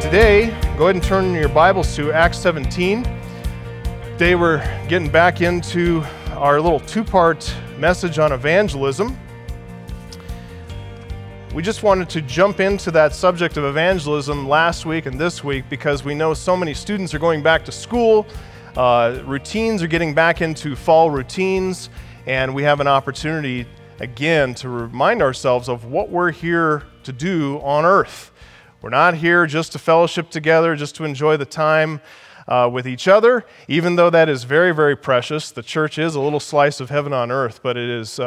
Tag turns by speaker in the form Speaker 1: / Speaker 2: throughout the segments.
Speaker 1: Today, go ahead and turn your Bibles to Acts 17. Today we're getting back into our little two-part message on evangelism. We just wanted to jump into that subject of evangelism last week and this week because we know so many students are going back to school, routines are getting back into fall routines, and we have an opportunity again to remind ourselves of what we're here to do on earth. We're not here just to fellowship together, just to enjoy the time with each other, even though that is very, very precious. The church is a little slice of heaven on earth, but it is,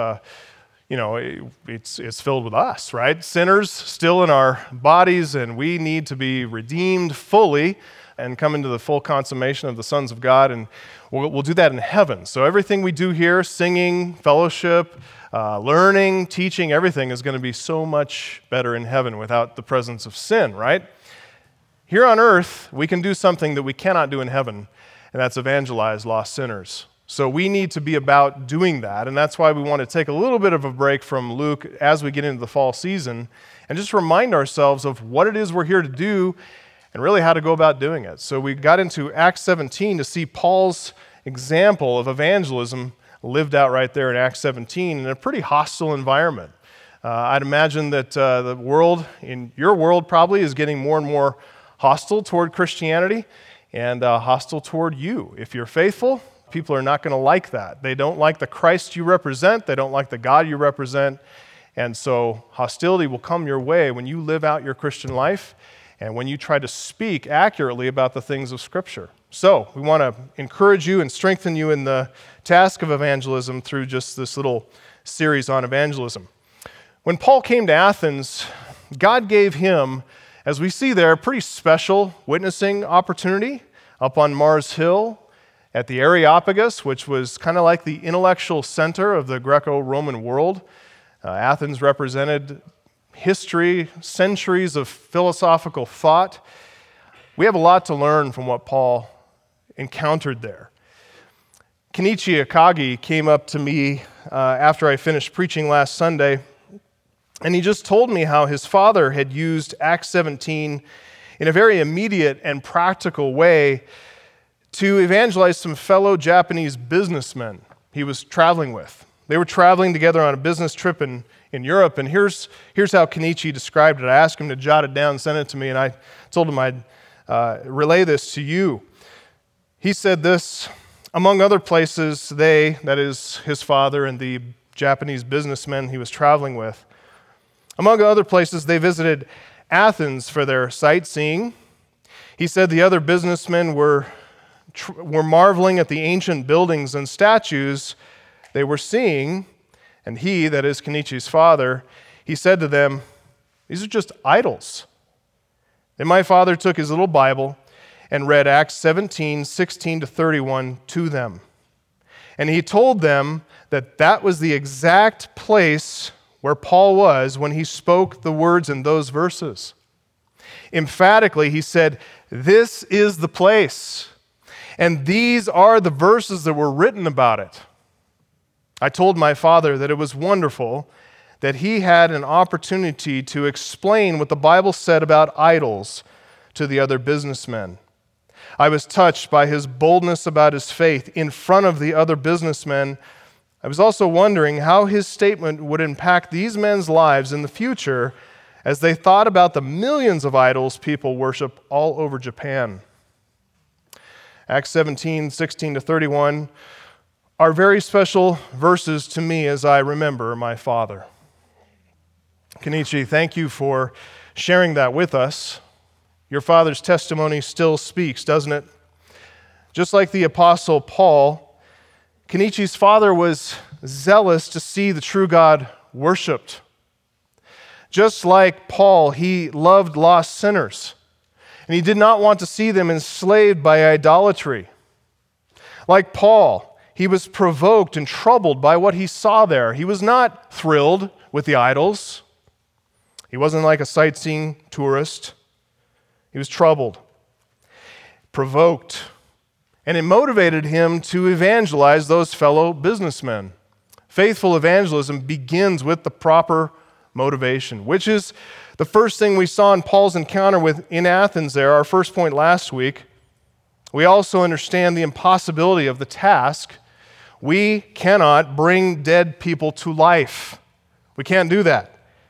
Speaker 1: it's filled with us, right? Sinners still in our bodies, and we need to be redeemed fully and come into the full consummation of the sons of God, and we'll do that in heaven. So everything we do here, singing, fellowship, learning, teaching, everything is going to be so much better in heaven without the presence of sin, right? Here on earth, we can do something that we cannot do in heaven, and that's evangelize lost sinners. So we need to be about doing that, and that's why we want to take a little bit of a break from Luke as we get into the fall season and just remind ourselves of what it is we're here to do and really how to go about doing it. So we got into Acts 17 to see Paul's example of evangelism lived out right there in Acts 17 in a pretty hostile environment. I'd imagine that the world, in your world probably, is getting more and more hostile toward Christianity and hostile toward you. If you're faithful, people are not going to like that. They don't like the Christ you represent. They don't like the God you represent. And so hostility will come your way when you live out your Christian life and when you try to speak accurately about the things of Scripture. So we want to encourage you and strengthen you in the task of evangelism through just this little series on evangelism. When Paul came to Athens, God gave him, as we see there, a pretty special witnessing opportunity up on Mars Hill at the Areopagus, which was kind of like the intellectual center of the Greco-Roman world. Athens represented history, centuries of philosophical thought. We have a lot to learn from what Paul encountered there. Kenichi Akagi came up to me after I finished preaching last Sunday, and he just told me how his father had used Acts 17 in a very immediate and practical way to evangelize some fellow Japanese businessmen he was traveling with. They were traveling together on a business trip in Europe, and here's how Kenichi described it. I asked him to jot it down, send it to me, and I told him I'd relay this to you. He said this: among other places, they, that is his father and the Japanese businessmen he was traveling with, among other places, they visited Athens for their sightseeing. He said the other businessmen were marveling at the ancient buildings and statues they were seeing, and he, that is Kenichi's father, he said to them, "These are just idols." Then my father took his little Bible and read Acts 17, 16 to 31 to them. And he told them that that was the exact place where Paul was when he spoke the words in those verses. Emphatically, he said, "This is the place, and these are the verses that were written about it." I told my father that it was wonderful that he had an opportunity to explain what the Bible said about idols to the other businessmen. I was touched by his boldness about his faith in front of the other businessmen. I was also wondering how his statement would impact these men's lives in the future as they thought about the millions of idols people worship all over Japan. Acts 17, 16 to 31 are very special verses to me as I remember my father. Kenichi, thank you for sharing that with us. Your father's testimony still speaks, doesn't it? Just like the Apostle Paul, Kenichi's father was zealous to see the true God worshiped. Just like Paul, he loved lost sinners, and he did not want to see them enslaved by idolatry. Like Paul, he was provoked and troubled by what he saw there. He was not thrilled with the idols. He wasn't like a sightseeing tourist. He was troubled, provoked, and it motivated him to evangelize those fellow businessmen. Faithful evangelism begins with the proper motivation, which is the first thing we saw in Paul's encounter in Athens there, our first point last week. We also understand the impossibility of the task. We cannot bring dead people to life. We can't do that.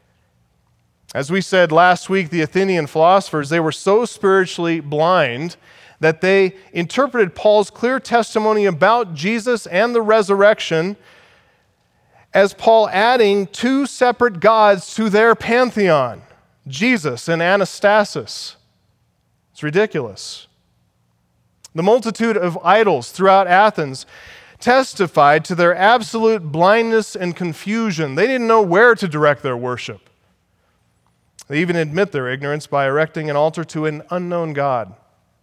Speaker 1: As we said last week, the Athenian philosophers, they were so spiritually blind that they interpreted Paul's clear testimony about Jesus and the resurrection as Paul adding two separate gods to their pantheon, Jesus and Anastasis. It's ridiculous. The multitude of idols throughout Athens testified to their absolute blindness and confusion. They didn't know where to direct their worship. They even admit their ignorance by erecting an altar to an unknown God.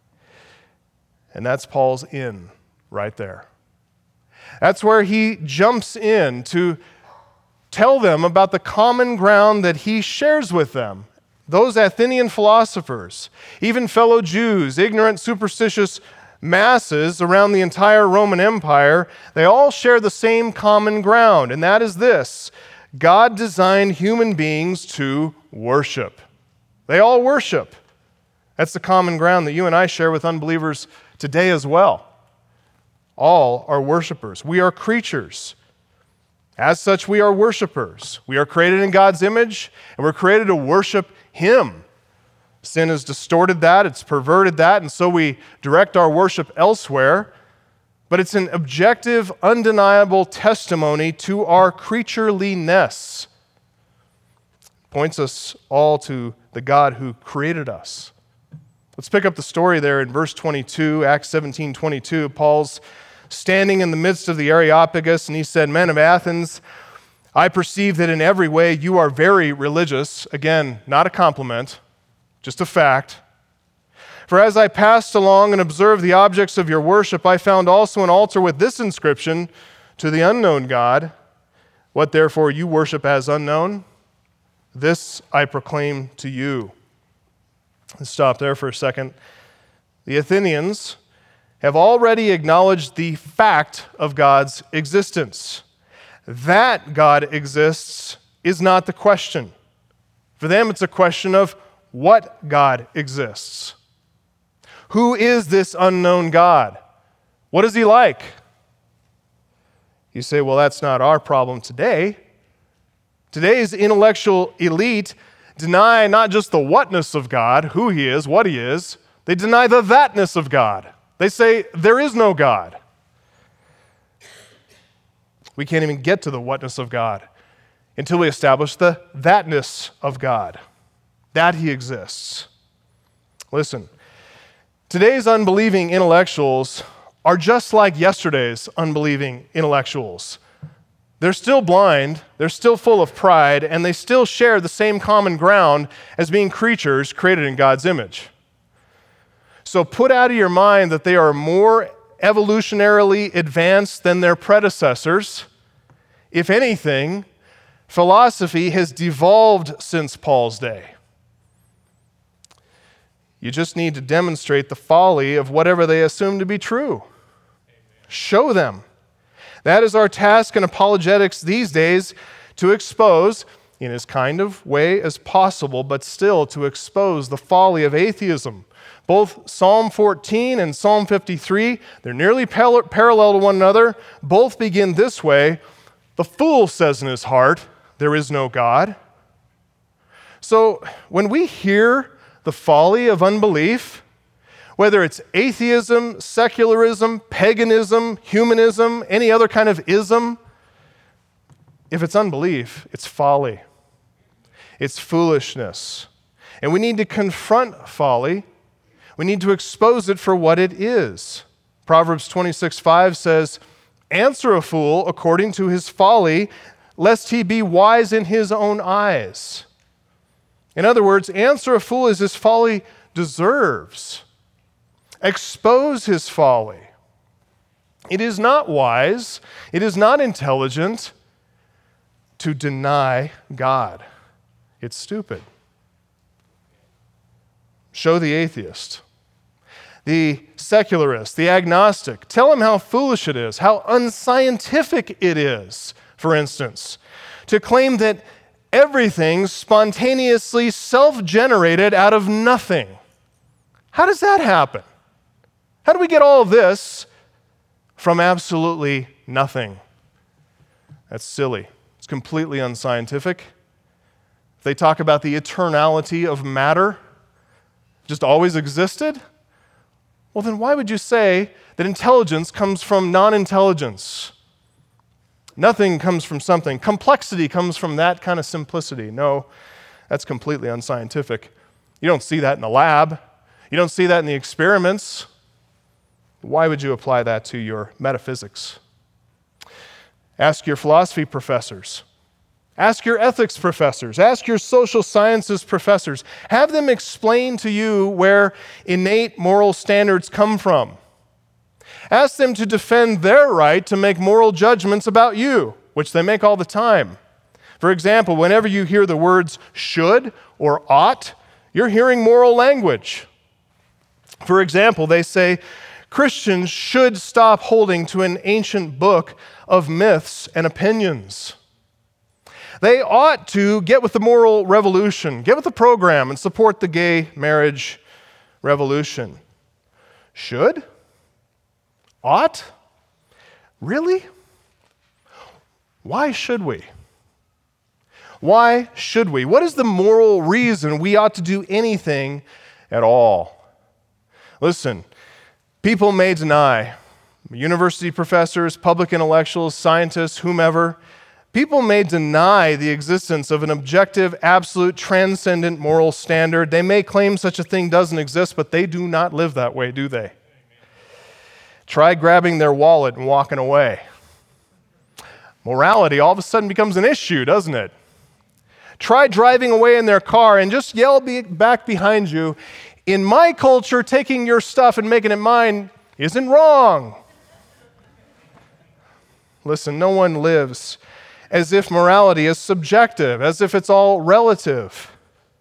Speaker 1: And that's Paul's in right there. That's where he jumps in to tell them about the common ground that he shares with them. Those Athenian philosophers, even fellow Jews, ignorant, superstitious masses around the entire Roman Empire, they all share the same common ground, and that is this: God designed human beings to worship. They all worship. That's the common ground that you and I share with unbelievers today as well. All are worshipers. We are creatures. As such, we are worshipers. We are created in God's image, and we're created to worship Him. Sin has distorted that, it's perverted that, and so we direct our worship elsewhere. But it's an objective, undeniable testimony to our creatureliness. It points us all to the God who created us. Let's pick up the story there in verse 22, Acts 17:22. Paul's standing in the midst of the Areopagus, and he said, "Men of Athens, I perceive that in every way you are very religious." Again, not a compliment, just a fact. "For as I passed along and observed the objects of your worship, I found also an altar with this inscription, to the unknown God. What therefore you worship as unknown, this I proclaim to you." Let's stop there for a second. The Athenians have already acknowledged the fact of God's existence. That God exists is not the question. For them, it's a question of what God exists. Who is this unknown God? What is He like? You say, well, that's not our problem today. Today's intellectual elite deny not just the whatness of God, who He is, what He is, they deny the thatness of God. They say there is no God. We can't even get to the whatness of God until we establish the thatness of God, that He exists. Listen, today's unbelieving intellectuals are just like yesterday's unbelieving intellectuals. They're still blind, they're still full of pride, and they still share the same common ground as being creatures created in God's image. So put out of your mind that they are more evolutionarily advanced than their predecessors. If anything, philosophy has devolved since Paul's day. You just need to demonstrate the folly of whatever they assume to be true. Show them. That is our task in apologetics these days, to expose, in as kind of way as possible, but still to expose the folly of atheism. Both Psalm 14 and Psalm 53, they're nearly parallel to one another. Both begin this way: the fool says in his heart, there is no God. So when we hear the folly of unbelief, whether it's atheism, secularism, paganism, humanism, any other kind of ism, if it's unbelief, it's folly. It's foolishness. And we need to confront folly. We need to expose it for what it is. Proverbs 26:5 says, "Answer a fool according to his folly, lest he be wise in his own eyes." In other words, answer a fool as his folly deserves. Expose his folly. It is not wise, it is not intelligent to deny God. It's stupid. Show the atheist, the secularist, the agnostic. Tell him how foolish it is, how unscientific it is, for instance, to claim that everything's spontaneously self-generated out of nothing. How does that happen? How do we get all of this from absolutely nothing? That's silly. It's completely unscientific. If they talk about the eternality of matter, just always existed, well, then why would you say that intelligence comes from non-intelligence? Nothing comes from something. Complexity comes from that kind of simplicity. No, that's completely unscientific. You don't see that in the lab. You don't see that in the experiments. Why would you apply that to your metaphysics? Ask your philosophy professors. Ask your ethics professors. Ask your social sciences professors. Have them explain to you where innate moral standards come from. Ask them to defend their right to make moral judgments about you, which they make all the time. For example, whenever you hear the words should or ought, you're hearing moral language. For example, they say, Christians should stop holding to an ancient book of myths and opinions. They ought to get with the moral revolution, get with the program, and support the gay marriage revolution. Should? Ought? Really? Why should we? Why should we? What is the moral reason we ought to do anything at all? Listen, people may deny, university professors, public intellectuals, scientists, whomever, people may deny the existence of an objective, absolute, transcendent moral standard. They may claim such a thing doesn't exist, but they do not live that way, do they? Try grabbing their wallet and walking away. Morality all of a sudden becomes an issue, doesn't it? Try driving away in their car and just yell back behind you, in my culture, taking your stuff and making it mine isn't wrong. Listen, no one lives as if morality is subjective, as if it's all relative.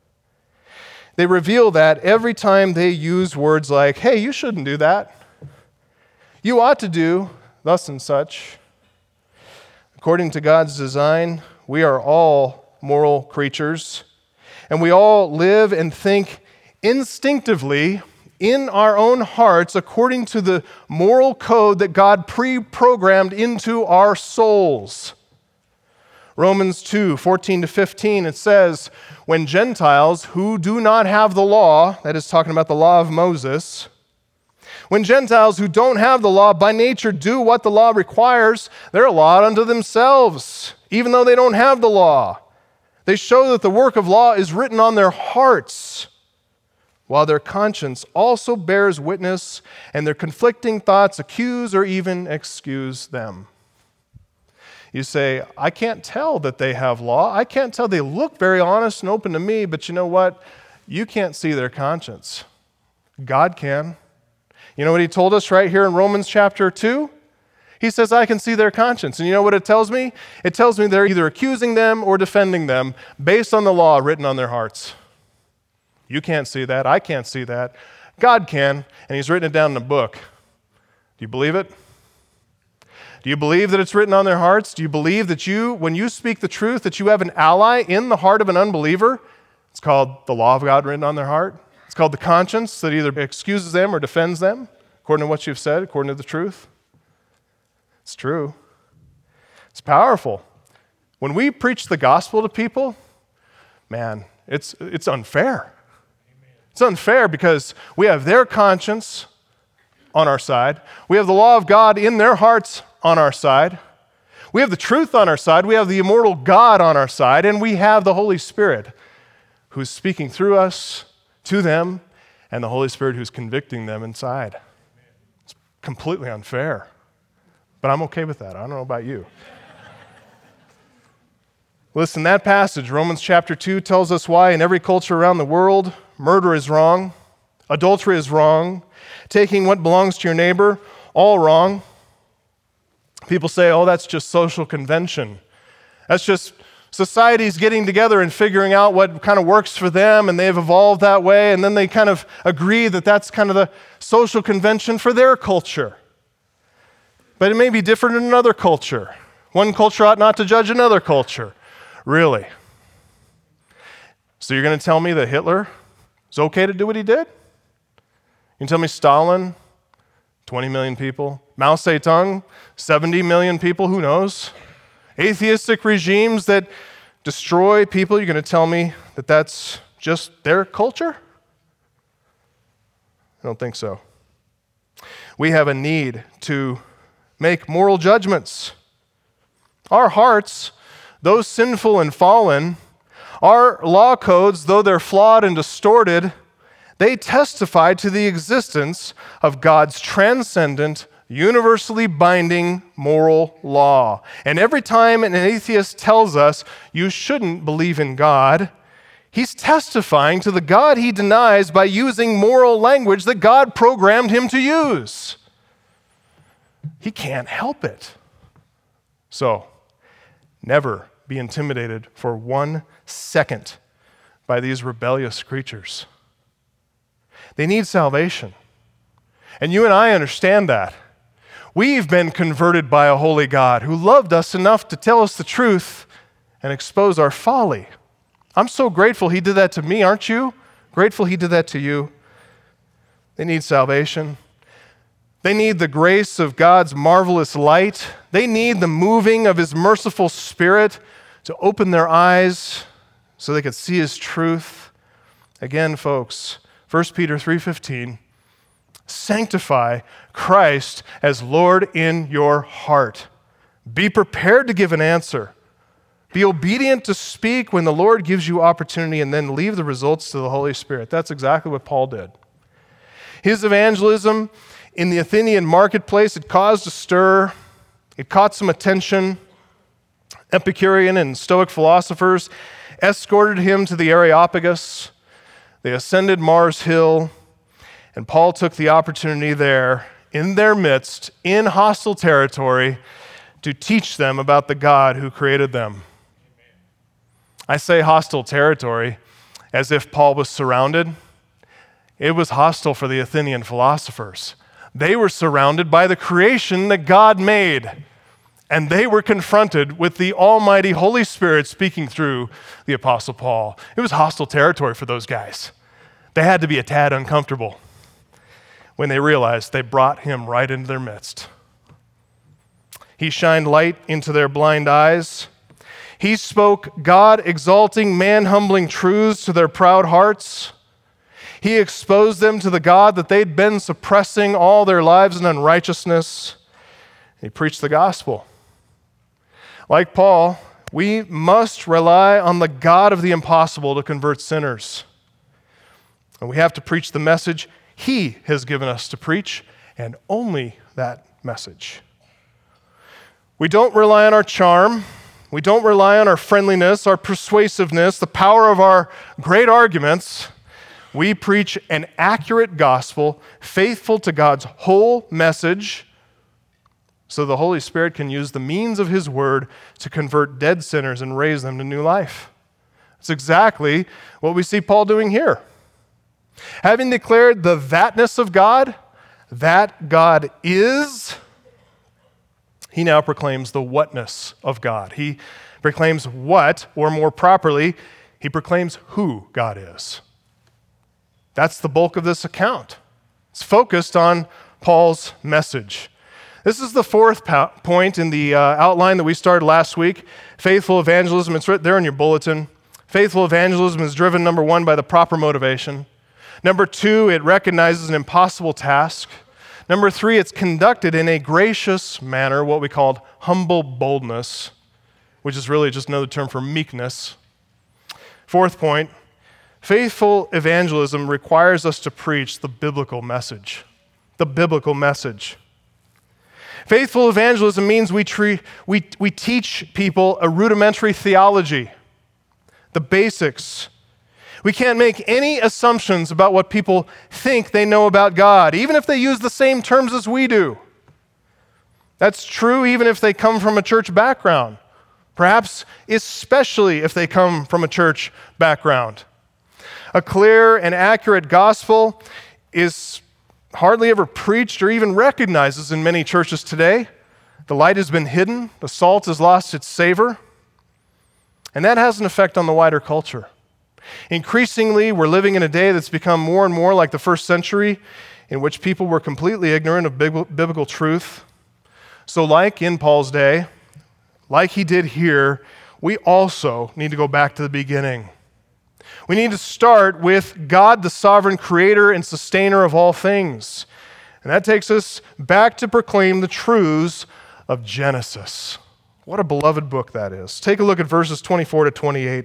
Speaker 1: They reveal that every time they use words like, hey, you shouldn't do that. You ought to do thus and such. According to God's design, we are all moral creatures, and we all live and think instinctively in our own hearts according to the moral code that God pre-programmed into our souls. Romans 2:14-15, it says, when Gentiles who do not have the law, that is talking about the law of Moses, when Gentiles who don't have the law by nature do what the law requires, they're a law unto themselves, even though they don't have the law. They show that the work of law is written on their hearts, while their conscience also bears witness, and their conflicting thoughts accuse or even excuse them. You say, I can't tell that they have law. I can't tell. They look very honest and open to me, but you know what? You can't see their conscience. God can. You know what he told us right here in Romans chapter 2? He says, I can see their conscience. And you know what it tells me? It tells me they're either accusing them or defending them based on the law written on their hearts. You can't see that. I can't see that. God can, and he's written it down in a book. Do you believe it? Do you believe that it's written on their hearts? Do you believe that when you speak the truth, that you have an ally in the heart of an unbeliever? It's called the law of God written on their heart. It's called the conscience that either excuses them or defends them, according to what you've said, according to the truth. It's true. It's powerful. When we preach the gospel to people, man, it's unfair. It's unfair because we have their conscience on our side. We have the law of God in their hearts on our side. We have the truth on our side. We have the immortal God on our side. And we have the Holy Spirit who's speaking through us to them, and the Holy Spirit who's convicting them inside. It's completely unfair. But I'm okay with that. I don't know about you. Listen, that passage, Romans chapter 2, tells us why in every culture around the world, murder is wrong, adultery is wrong, taking what belongs to your neighbor, all wrong. People say, oh, that's just social convention. That's just societies getting together and figuring out what kind of works for them, and they've evolved that way, and then they kind of agree that that's kind of the social convention for their culture. But it may be different in another culture. One culture ought not to judge another culture. Really? So you're going to tell me that Hitler is okay to do what he did? You can tell me Stalin, 20 million people, Mao Zedong, 70 million people, who knows? Atheistic regimes that destroy people, you're going to tell me that that's just their culture? I don't think so. We have a need to make moral judgments. Our hearts, though sinful and fallen, our law codes, though they're flawed and distorted, they testify to the existence of God's transcendent, universally binding moral law. And every time an atheist tells us you shouldn't believe in God, he's testifying to the God he denies by using moral language that God programmed him to use. He can't help it. So, never be intimidated for 1 second by these rebellious creatures. They need salvation. And you and I understand that. We've been converted by a holy God who loved us enough to tell us the truth and expose our folly. I'm so grateful he did that to me, aren't you? Grateful he did that to you. They need salvation. They need the grace of God's marvelous light. They need the moving of his merciful Spirit to open their eyes so they could see his truth. Again, folks, 1 Peter 3:15, sanctify Christ as Lord in your heart. Be prepared to give an answer. Be obedient to speak when the Lord gives you opportunity, and then leave the results to the Holy Spirit. That's exactly what Paul did. His evangelism in the Athenian marketplace, it caused a stir. It caught some attention. Epicurean and Stoic philosophers escorted him to the Areopagus. They ascended Mars Hill, and Paul took the opportunity there, in their midst, in hostile territory, to teach them about the God who created them. I say hostile territory as if Paul was surrounded. It was hostile for the Athenian philosophers. They were surrounded by the creation that God made, and they were confronted with the almighty Holy Spirit speaking through the Apostle Paul. It was hostile territory for those guys. They had to be a tad uncomfortable when they realized they brought him right into their midst. He shined light into their blind eyes. He spoke God-exalting, man-humbling truths to their proud hearts. He exposed them to the God that they'd been suppressing all their lives in unrighteousness. He preached the gospel. Like Paul, we must rely on the God of the impossible to convert sinners. And we have to preach the message he has given us to preach, and only that message. We don't rely on our charm. We don't rely on our friendliness, our persuasiveness, the power of our great arguments. We preach an accurate gospel, faithful to God's whole message, so the Holy Spirit can use the means of his word to convert dead sinners and raise them to new life. That's exactly what we see Paul doing here. Having declared the thatness of God, that God is, he now proclaims the whatness of God. He proclaims what, or more properly, he proclaims who God is. That's the bulk of this account. It's focused on Paul's message. This is the fourth point in the outline that we started last week. Faithful evangelism, it's right there in your bulletin. Faithful evangelism is driven, number one, by the proper motivation. Number two, it recognizes an impossible task. Number three, it's conducted in a gracious manner, what we call humble boldness, which is really just another term for meekness. Fourth point, faithful evangelism requires us to preach the biblical message. The biblical message. Faithful evangelism means we teach people a rudimentary theology, the basics. We can't make any assumptions about what people think they know about God, even if they use the same terms as we do. That's true even if they come from a church background, perhaps especially if they come from a church background. A clear and accurate gospel is hardly ever preached or even recognized in many churches today. The light has been hidden, the salt has lost its savor, and that has an effect on the wider culture. Increasingly, we're living in a day that's become more and more like the first century, in which people were completely ignorant of biblical truth. So like in Paul's day, like he did here, we also need to go back to the beginning. We need to start with God, the sovereign creator and sustainer of all things. And that takes us back to proclaim the truths of Genesis. What a beloved book that is. Take a look at verses 24 to 28.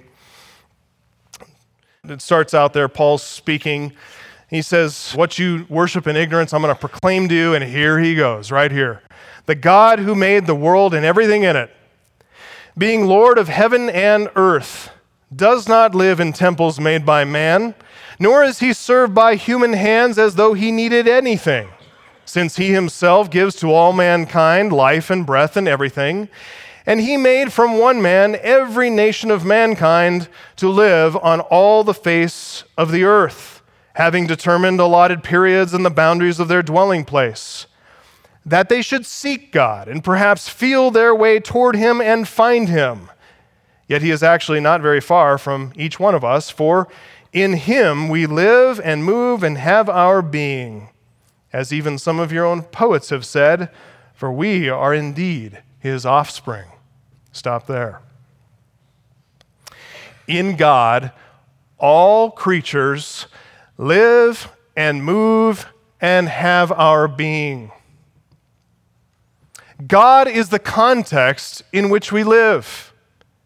Speaker 1: It starts out there, Paul's speaking. He says, what you worship in ignorance, I'm going to proclaim to you, and here he goes, right here. The God who made the world and everything in it, being Lord of heaven and earth, does not live in temples made by man, nor is he served by human hands as though he needed anything, since he himself gives to all mankind life and breath and everything. And he made from one man every nation of mankind to live on all the face of the earth, having determined allotted periods and the boundaries of their dwelling place, that they should seek God and perhaps feel their way toward him and find him. Yet he is actually not very far from each one of us, for in him we live and move and have our being, as even some of your own poets have said, for we are indeed his offspring. Stop there. In God, all creatures live and move and have our being. God is the context in which we live.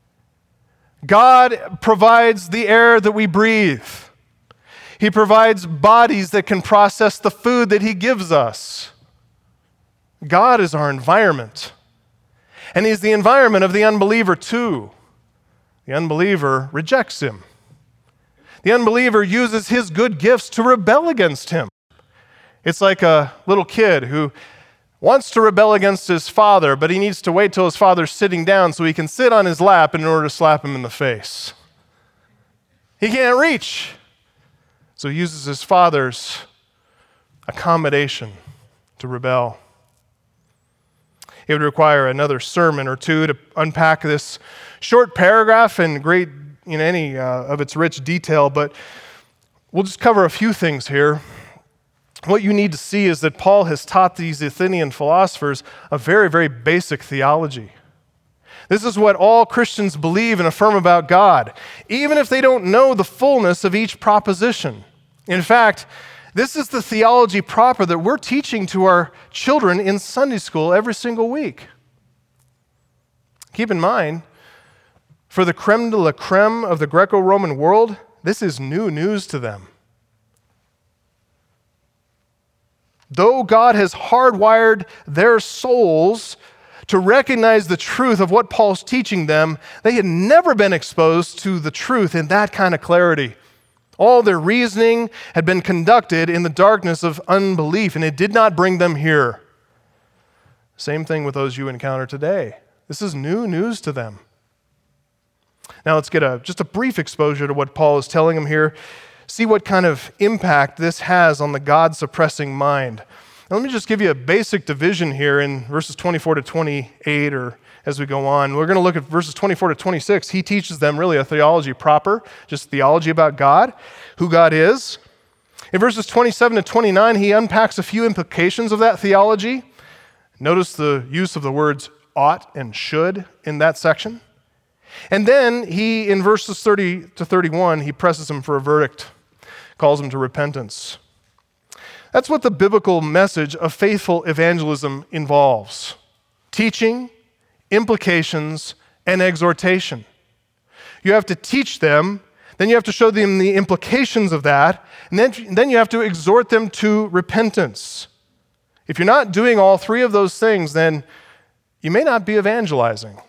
Speaker 1: God provides the air that we breathe. He provides bodies that can process the food that he gives us. God is our environment. And he's the environment of the unbeliever too. The unbeliever rejects him. The unbeliever uses his good gifts to rebel against him. It's like a little kid who wants to rebel against his father, but he needs to wait till his father's sitting down so he can sit on his lap in order to slap him in the face. He can't reach. So he uses his father's accommodation to rebel. It would require another sermon or two to unpack this short paragraph in great, any of its rich detail, but we'll just cover a few things here. What you need to see is that Paul has taught these Athenian philosophers a very, very basic theology. This is what all Christians believe and affirm about God, even if they don't know the fullness of each proposition. In fact, this is the theology proper that we're teaching to our children in Sunday school every single week. Keep in mind, for the creme de la creme of the Greco-Roman world, this is new news to them. Though God has hardwired their souls to recognize the truth of what Paul's teaching them, they had never been exposed to the truth in that kind of clarity. All their reasoning had been conducted in the darkness of unbelief, and it did not bring them here. Same thing with those you encounter today. This is new news to them. Now let's get just a brief exposure to what Paul is telling them here. See what kind of impact this has on the God-suppressing mind. Now, let me just give you a basic division here in verses 24 to 28, or as we go on. We're going to look at verses 24 to 26. He teaches them really a theology proper, just theology about God, who God is. In verses 27 to 29, he unpacks a few implications of that theology. Notice the use of the words ought and should in that section. And then he, in verses 30 to 31, he presses them for a verdict, calls them to repentance. That's what the biblical message of faithful evangelism involves: teaching, implications, and exhortation. You have to teach them, then you have to show them the implications of that, and then you have to exhort them to repentance. If you're not doing all three of those things, then you may not be evangelizing.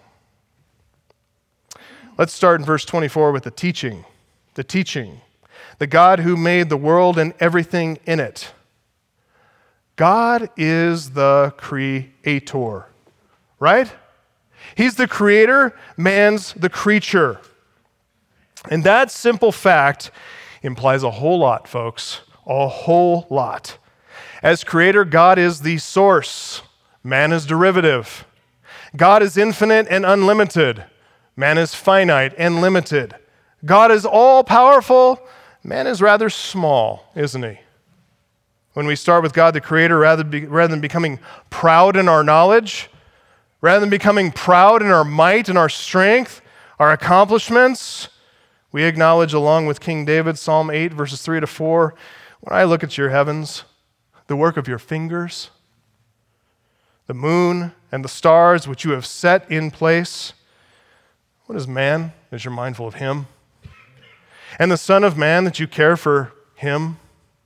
Speaker 1: Let's start in verse 24 with the teaching. The teaching. The God who made the world and everything in it. God is the creator, right? He's the creator, man's the creature. And that simple fact implies a whole lot, folks, a whole lot. As creator, God is the source. Man is derivative. God is infinite and unlimited. Man is finite and limited. God is all-powerful. Man is rather small, isn't he? When we start with God the Creator, rather than becoming proud in our knowledge, rather than becoming proud in our might and our strength, our accomplishments, we acknowledge, along with King David, Psalm 8, verses 3-4, when I look at your heavens, the work of your fingers, the moon and the stars which you have set in place, what is man that you're mindful of him? And the Son of Man that you care for him?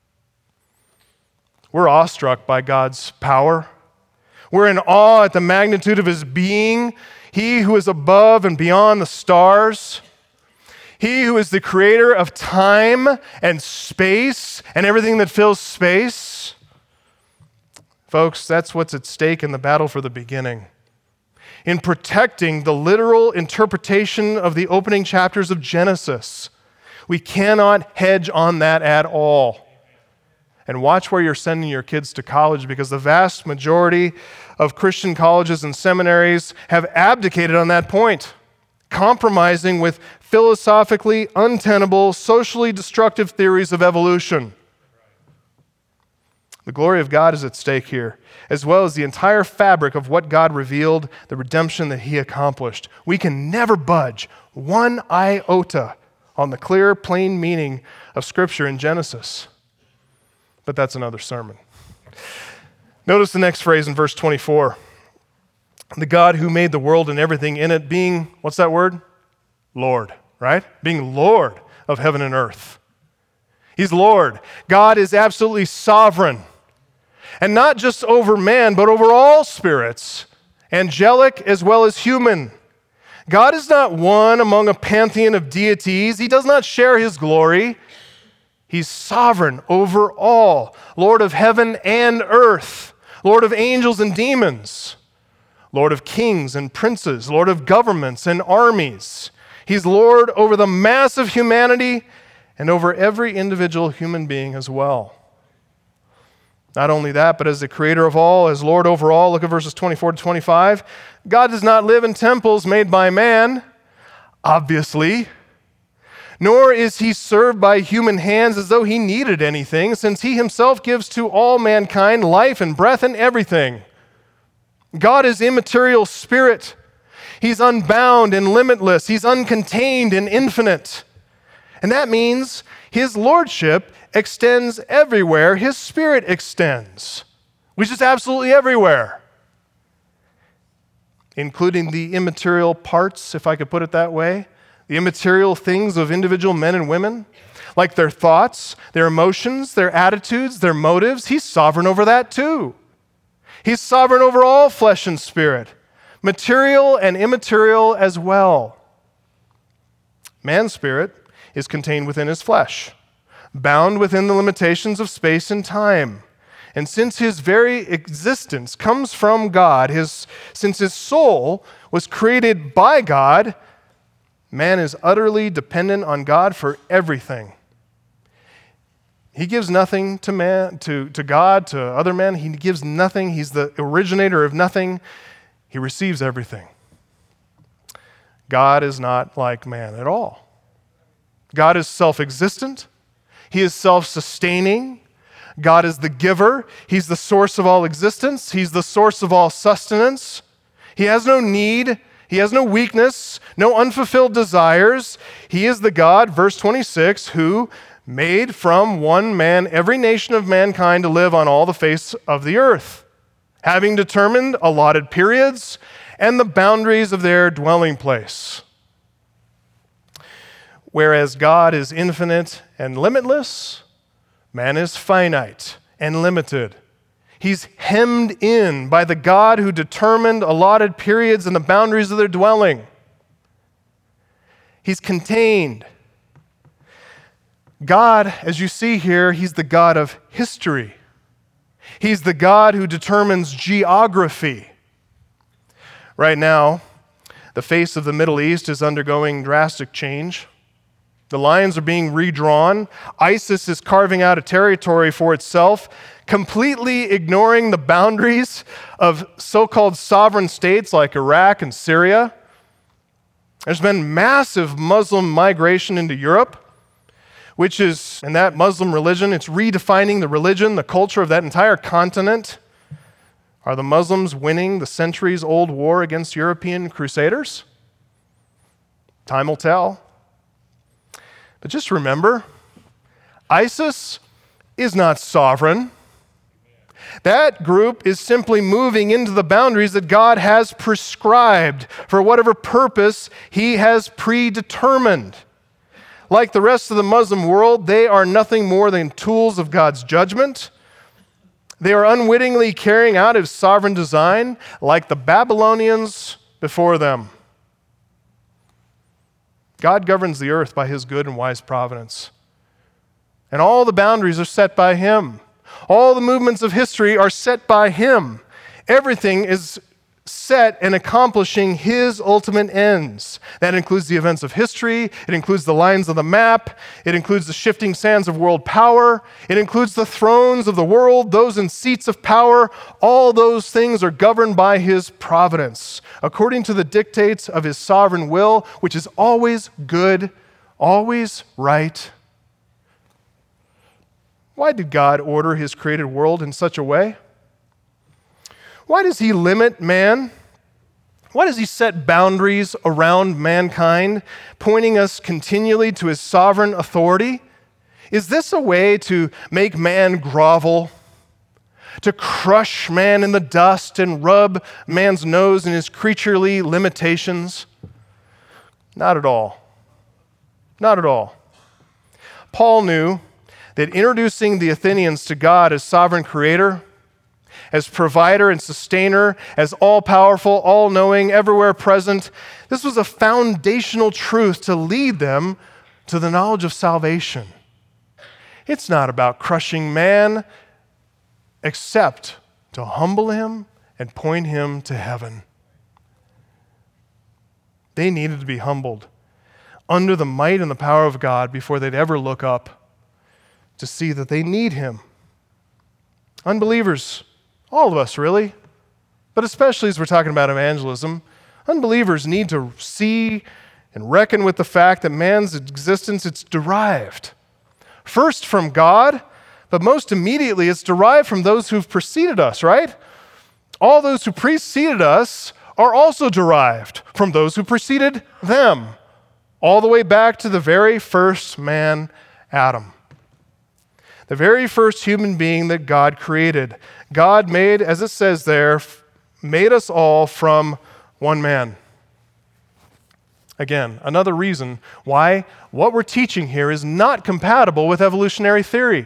Speaker 1: We're awestruck by God's power. We're in awe at the magnitude of his being, he who is above and beyond the stars, he who is the creator of time and space and everything that fills space. Folks, that's what's at stake in the battle for the beginning. In protecting the literal interpretation of the opening chapters of Genesis. We cannot hedge on that at all. And watch where you're sending your kids to college, because the vast majority of Christian colleges and seminaries have abdicated on that point, compromising with philosophically untenable, socially destructive theories of evolution. The glory of God is at stake here, as well as the entire fabric of what God revealed, the redemption that he accomplished. We can never budge one iota on the clear, plain meaning of Scripture in Genesis. But that's another sermon. Notice the next phrase in verse 24. The God who made the world and everything in it being, what's that word? Lord, right? Being Lord of heaven and earth. He's Lord. God is absolutely sovereign. And not just over man, but over all spirits, angelic as well as human. God is not one among a pantheon of deities. He does not share his glory. He's sovereign over all, Lord of heaven and earth, Lord of angels and demons, Lord of kings and princes, Lord of governments and armies. He's Lord over the mass of humanity and over every individual human being as well. Not only that, but as the creator of all, as Lord over all, look at verses 24-25. God does not live in temples made by man, obviously, nor is he served by human hands as though he needed anything, since he himself gives to all mankind life and breath and everything. God is immaterial spirit. He's unbound and limitless. He's uncontained and infinite. And that means his lordship extends everywhere his spirit extends, which is absolutely everywhere, including the immaterial parts, if I could put it that way, the immaterial things of individual men and women, like their thoughts, their emotions, their attitudes, their motives. He's sovereign over that too. He's sovereign over all flesh and spirit, material and immaterial as well. Man's spirit is contained within his flesh, bound within the limitations of space and time. And since his very existence comes from God, since his soul was created by God, man is utterly dependent on God for everything. He gives nothing to man, to God, to other men. He gives nothing. He's the originator of nothing. He receives everything. God is not like man at all. God is self-existent. He is self-sustaining. God is the giver. He's the source of all existence. He's the source of all sustenance. He has no need. He has no weakness, no unfulfilled desires. He is the God, verse 26, who made from one man every nation of mankind to live on all the face of the earth, having determined allotted periods and the boundaries of their dwelling place. Whereas God is infinite and limitless, man is finite and limited. He's hemmed in by the God who determined allotted periods and the boundaries of their dwelling. He's contained. God, as you see here, he's the God of history. He's the God who determines geography. Right now, the face of the Middle East is undergoing drastic change. The lines are being redrawn. ISIS is carving out a territory for itself, completely ignoring the boundaries of so-called sovereign states like Iraq and Syria. There's been massive Muslim migration into Europe, and that Muslim religion, it's redefining the religion, the culture of that entire continent. Are the Muslims winning the centuries-old war against European crusaders? Time will tell. But just remember, ISIS is not sovereign. That group is simply moving into the boundaries that God has prescribed for whatever purpose He has predetermined. Like the rest of the Muslim world, they are nothing more than tools of God's judgment. They are unwittingly carrying out His sovereign design like the Babylonians before them. God governs the earth by His good and wise providence. And all the boundaries are set by Him. All the movements of history are set by Him. Everything is set in accomplishing His ultimate ends. That includes the events of history. It includes the lines of the map. It includes the shifting sands of world power. It includes the thrones of the world, those in seats of power. All those things are governed by His providence, according to the dictates of His sovereign will, which is always good, always right. Why did God order His created world in such a way? Why does He limit man? Why does He set boundaries around mankind, pointing us continually to His sovereign authority? Is this a way to make man grovel, to crush man in the dust and rub man's nose in his creaturely limitations? Not at all. Not at all. Paul knew that introducing the Athenians to God as sovereign creator, as provider and sustainer, as all-powerful, all-knowing, everywhere present, this was a foundational truth to lead them to the knowledge of salvation. It's not about crushing man, except to humble him and point him to heaven. They needed to be humbled under the might and the power of God before they'd ever look up to see that they need Him. Unbelievers, all of us really, but especially as we're talking about evangelism, unbelievers need to see and reckon with the fact that man's existence, it's derived first from God, but most immediately it's derived from those who've preceded us, right? All those who preceded us are also derived from those who preceded them, all the way back to the very first man, Adam. The very first human being that God created. God made, as it says there, made us all from one man. Again, another reason why what we're teaching here is not compatible with evolutionary theory.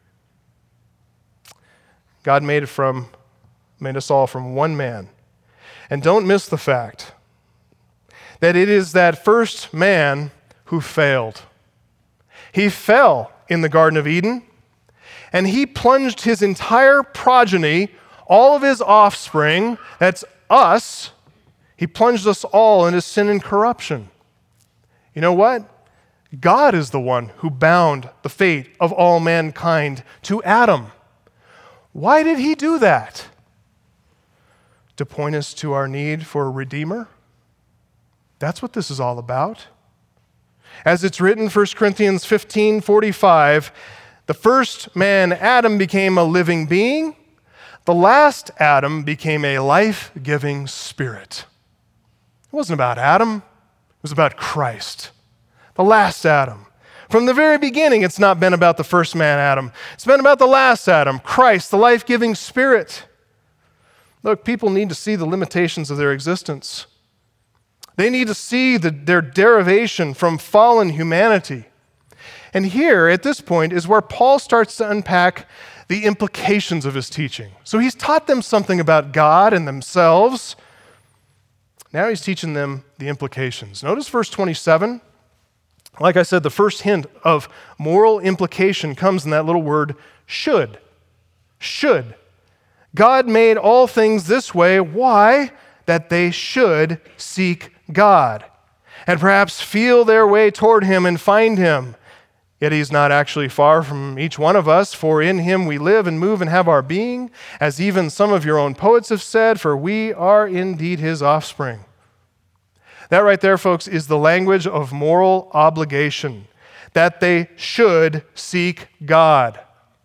Speaker 1: God made us all from one man. And don't miss the fact that it is that first man who failed. He fell in the Garden of Eden, and he plunged his entire progeny, all of his offspring, that's us, he plunged us all into sin and corruption. You know what? God is the one who bound the fate of all mankind to Adam. Why did he do that? To point us to our need for a Redeemer? That's what this is all about. As it's written, 1 Corinthians 15:45, the first man, Adam, became a living being. The last Adam became a life-giving spirit. It wasn't about Adam. It was about Christ, the last Adam. From the very beginning, it's not been about the first man, Adam. It's been about the last Adam, Christ, the life-giving spirit. Look, people need to see the limitations of their existence. They need to see their derivation from fallen humanity. And here, at this point, is where Paul starts to unpack the implications of his teaching. So he's taught them something about God and themselves. Now he's teaching them the implications. Notice verse 27. Like I said, the first hint of moral implication comes in that little word, should. Should. God made all things this way. Why? That they should seek God and perhaps feel their way toward Him and find Him. Yet He's not actually far from each one of us, for in Him we live and move and have our being, as even some of your own poets have said, for we are indeed His offspring. That right there, folks, is the language of moral obligation, that they should seek God.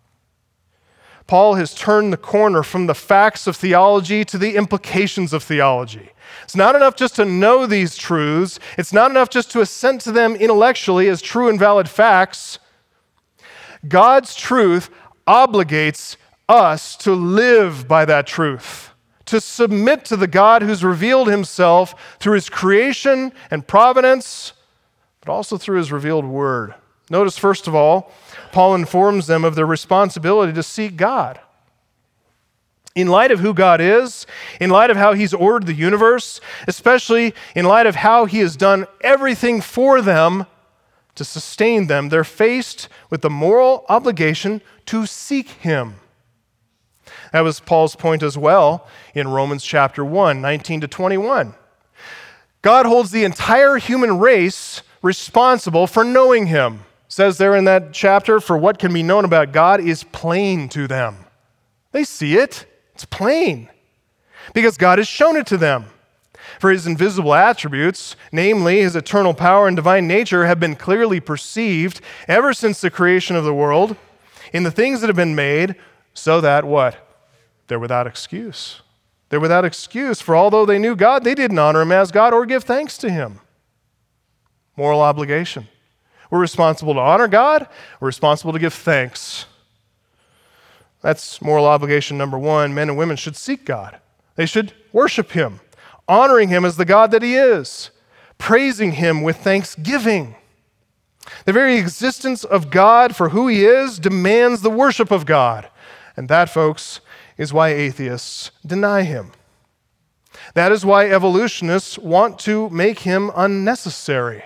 Speaker 1: Paul has turned the corner from the facts of theology to the implications of theology. It's not enough just to know these truths. It's not enough just to assent to them intellectually as true and valid facts. God's truth obligates us to live by that truth, to submit to the God who's revealed himself through his creation and providence, but also through his revealed word. Notice, first of all, Paul informs them of their responsibility to seek God. In light of who God is, in light of how he's ordered the universe, especially in light of how he has done everything for them to sustain them, they're faced with the moral obligation to seek him. That was Paul's point as well in Romans chapter 1, 19 to 21. God holds the entire human race responsible for knowing him. It says there in that chapter, for what can be known about God is plain to them. They see it. It's plain because God has shown it to them. For his invisible attributes, namely his eternal power and divine nature, have been clearly perceived ever since the creation of the world in the things that have been made, so that what? They're without excuse. They're without excuse, for although they knew God, they didn't honor him as God or give thanks to him. Moral obligation. We're responsible to honor God. We're responsible to give thanks. That's moral obligation number one. Men and women should seek God. They should worship him, honoring him as the God that he is, praising him with thanksgiving. The very existence of God for who he is demands the worship of God. And that, folks, is why atheists deny him. That is why evolutionists want to make him unnecessary.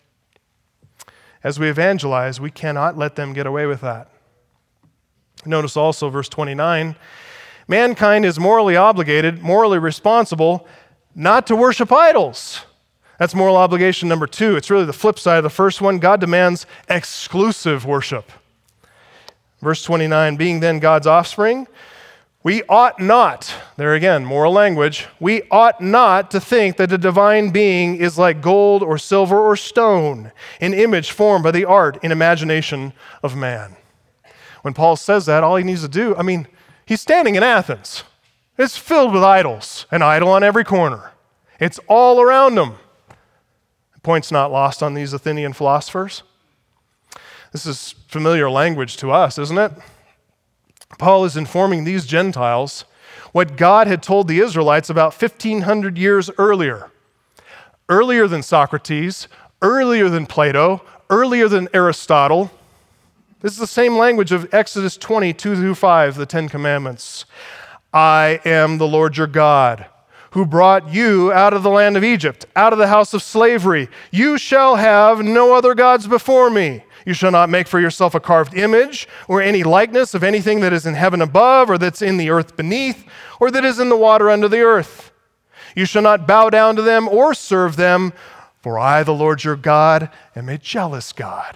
Speaker 1: As we evangelize, we cannot let them get away with that. Notice also verse 29, mankind is morally obligated, morally responsible, not to worship idols. That's moral obligation number two. It's really the flip side of the first one. God demands exclusive worship. Verse 29, being then God's offspring, we ought not, there again, moral language, we ought not to think that a divine being is like gold or silver or stone, an image formed by the art and imagination of man. When Paul says that, all he needs to do, he's standing in Athens. It's filled with idols, an idol on every corner. It's all around him. The point's not lost on these Athenian philosophers. This is familiar language to us, isn't it? Paul is informing these Gentiles what God had told the Israelites about 1,500 years earlier. Earlier than Socrates, earlier than Plato, earlier than Aristotle. This is the same language of Exodus 20, 2-5, the Ten Commandments. I am the Lord your God, who brought you out of the land of Egypt, out of the house of slavery. You shall have no other gods before me. You shall not make for yourself a carved image or any likeness of anything that is in heaven above or that's in the earth beneath or that is in the water under the earth. You shall not bow down to them or serve them, for I, the Lord your God, am a jealous God.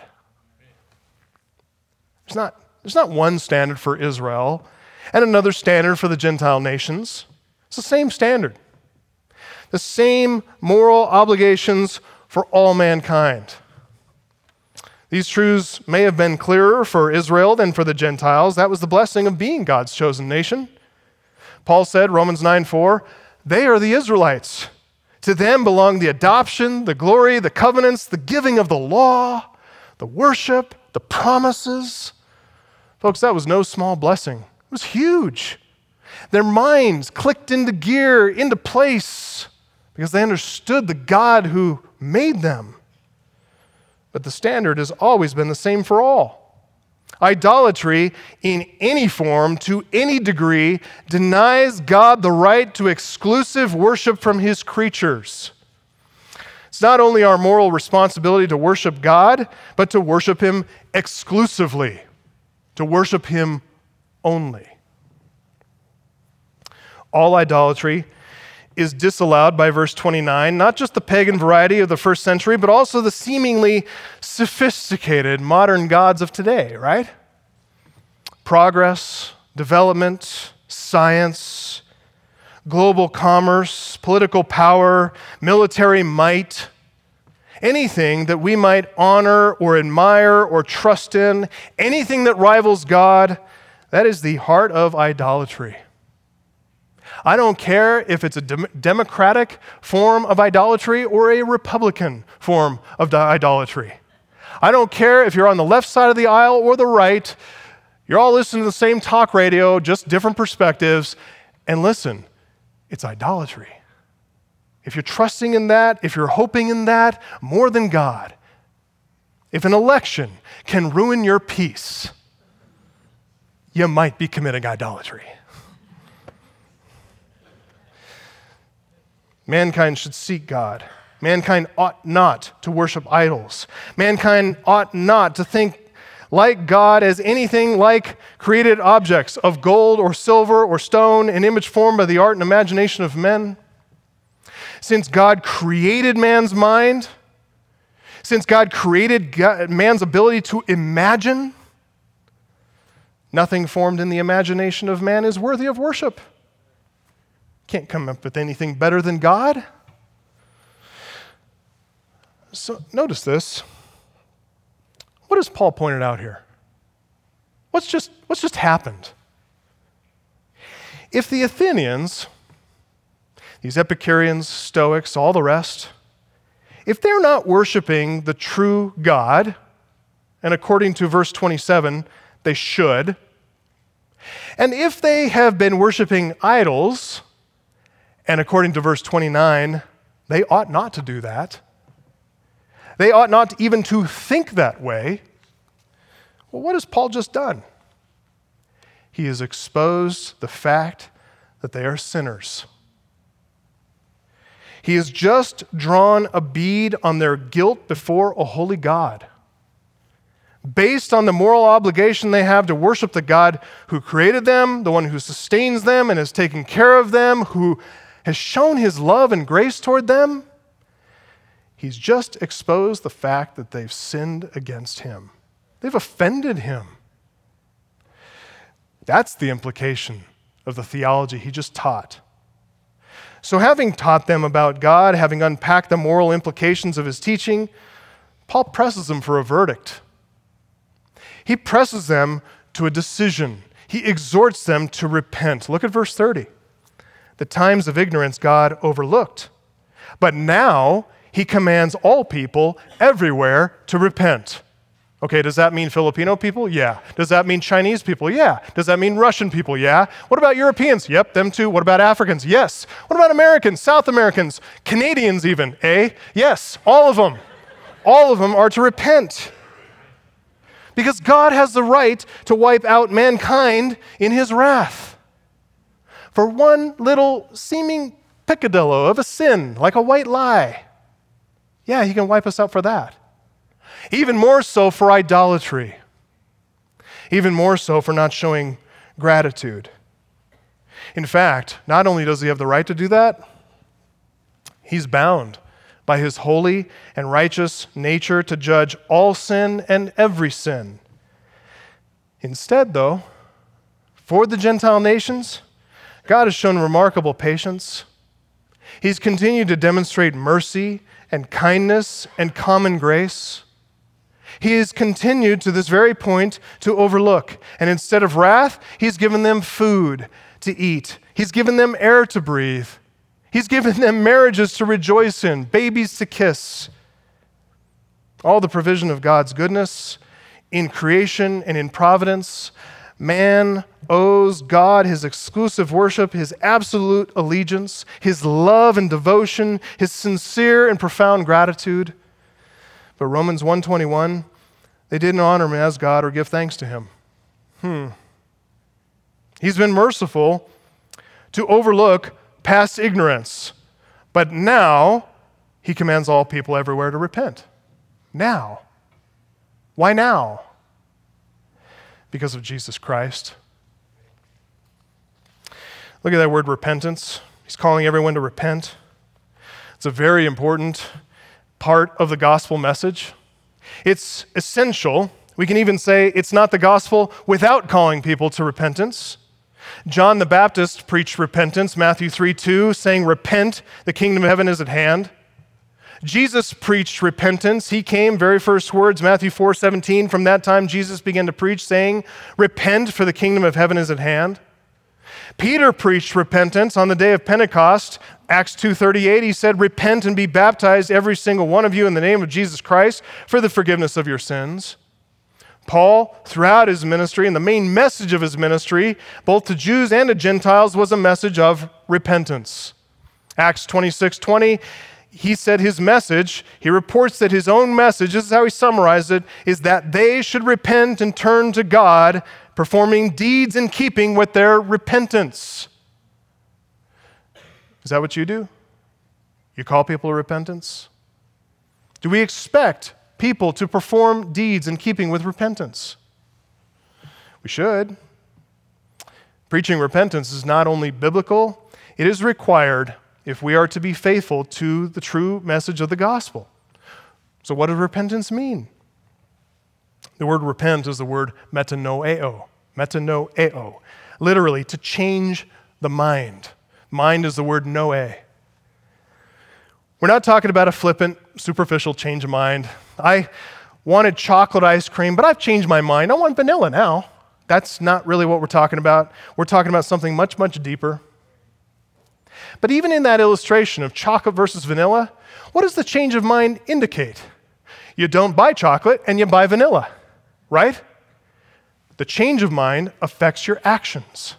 Speaker 1: There's not one standard for Israel and another standard for the Gentile nations. It's the same standard. The same moral obligations for all mankind. These truths may have been clearer for Israel than for the Gentiles. That was the blessing of being God's chosen nation. Paul said, Romans 9:4, they are the Israelites. To them belong the adoption, the glory, the covenants, the giving of the law, the worship, the promises. Folks, that was no small blessing. It was huge. Their minds clicked into gear, into place, because they understood the God who made them. But the standard has always been the same for all. Idolatry in any form, to any degree, denies God the right to exclusive worship from his creatures. It's not only our moral responsibility to worship God, but to worship him exclusively, to worship him only. All idolatry is disallowed by verse 29, not just the pagan variety of the first century, but also the seemingly sophisticated modern gods of today, right? Progress, development, science. global commerce, political power, military might, anything that we might honor or admire or trust in, anything that rivals God, that is the heart of idolatry. I don't care if it's a democratic form of idolatry or a Republican form of idolatry. I don't care if you're on the left side of the aisle or the right. You're all listening to the same talk radio, just different perspectives. And listen, it's idolatry. If you're trusting in that, if you're hoping in that more than God, if an election can ruin your peace, you might be committing idolatry. Mankind should seek God. Mankind ought not to worship idols. Mankind ought not to think like God as anything like created objects of gold or silver or stone, an image formed by the art and imagination of men. Since God created man's mind, since God created man's ability to imagine, nothing formed in the imagination of man is worthy of worship. Can't come up with anything better than God. So notice this. What has Paul pointed out here? What's just happened? If the Athenians, these Epicureans, Stoics, all the rest, if they're not worshiping the true God, and according to verse 27, they should, and if they have been worshiping idols, and according to verse 29, they ought not to do that. They ought not even to think that way. Well, what has Paul just done? He has exposed the fact that they are sinners. He has just drawn a bead on their guilt before a holy God, based on the moral obligation they have to worship the God who created them, the one who sustains them and has taken care of them, who has shown his love and grace toward them. He's just exposed the fact that they've sinned against him. They've offended him. That's the implication of the theology he just taught. So having taught them about God, having unpacked the moral implications of his teaching, Paul presses them for a verdict. He presses them to a decision. He exhorts them to repent. Look at verse 30. The times of ignorance God overlooked, but now he commands all people everywhere to repent. Okay, does that mean Filipino people? Yeah. Does that mean Chinese people? Yeah. Does that mean Russian people? Yeah. What about Europeans? Yep, them too. What about Africans? Yes. What about Americans, South Americans, Canadians even? Yes, all of them. All of them are to repent. Because God has the right to wipe out mankind in his wrath. For one little seeming peccadillo of a sin, like a white lie. Yeah, he can wipe us out for that. Even more so for idolatry. Even more so for not showing gratitude. In fact, not only does he have the right to do that, he's bound by his holy and righteous nature to judge all sin and every sin. Instead, though, for the Gentile nations, God has shown remarkable patience. He's continued to demonstrate mercy and kindness and common grace. He has continued to this very point to overlook. And instead of wrath, he's given them food to eat. He's given them air to breathe. He's given them marriages to rejoice in, babies to kiss. All the provision of God's goodness in creation and in providence. Man owes God his exclusive worship, his absolute allegiance, his love and devotion, his sincere and profound gratitude. But Romans 1:21, they didn't honor him as God or give thanks to him. He's been merciful to overlook past ignorance, but now he commands all people everywhere to repent. Now. Why now? Because of Jesus Christ. Look at that word repentance. He's calling everyone to repent. It's a very important part of the gospel message. It's essential. We can even say it's not the gospel without calling people to repentance. John the Baptist preached repentance, Matthew 3:2, saying, "Repent, the kingdom of heaven is at hand." Jesus preached repentance. He came, very first words, Matthew 4:17. From that time, Jesus began to preach, saying, "Repent, for the kingdom of heaven is at hand." Peter preached repentance on the day of Pentecost. Acts 2:38, he said, "Repent and be baptized, every single one of you, in the name of Jesus Christ, for the forgiveness of your sins." Paul, throughout his ministry, and the main message of his ministry, both to Jews and to Gentiles, was a message of repentance. Acts 26:20, he said his message, he reports that his own message, this is how he summarized it, is that they should repent and turn to God, performing deeds in keeping with their repentance. Is that what you do? You call people to repentance? Do we expect people to perform deeds in keeping with repentance? We should. Preaching repentance is not only biblical, it is required if we are to be faithful to the true message of the gospel. So what does repentance mean? The word repent is the word metanoeo. Metanoeo. Literally, to change the mind. Mind is the word noe. We're not talking about a flippant, superficial change of mind. I wanted chocolate ice cream, but I've changed my mind. I want vanilla now. That's not really what we're talking about. We're talking about something much, much deeper. But even in that illustration of chocolate versus vanilla, what does the change of mind indicate? You don't buy chocolate and you buy vanilla, right? The change of mind affects your actions.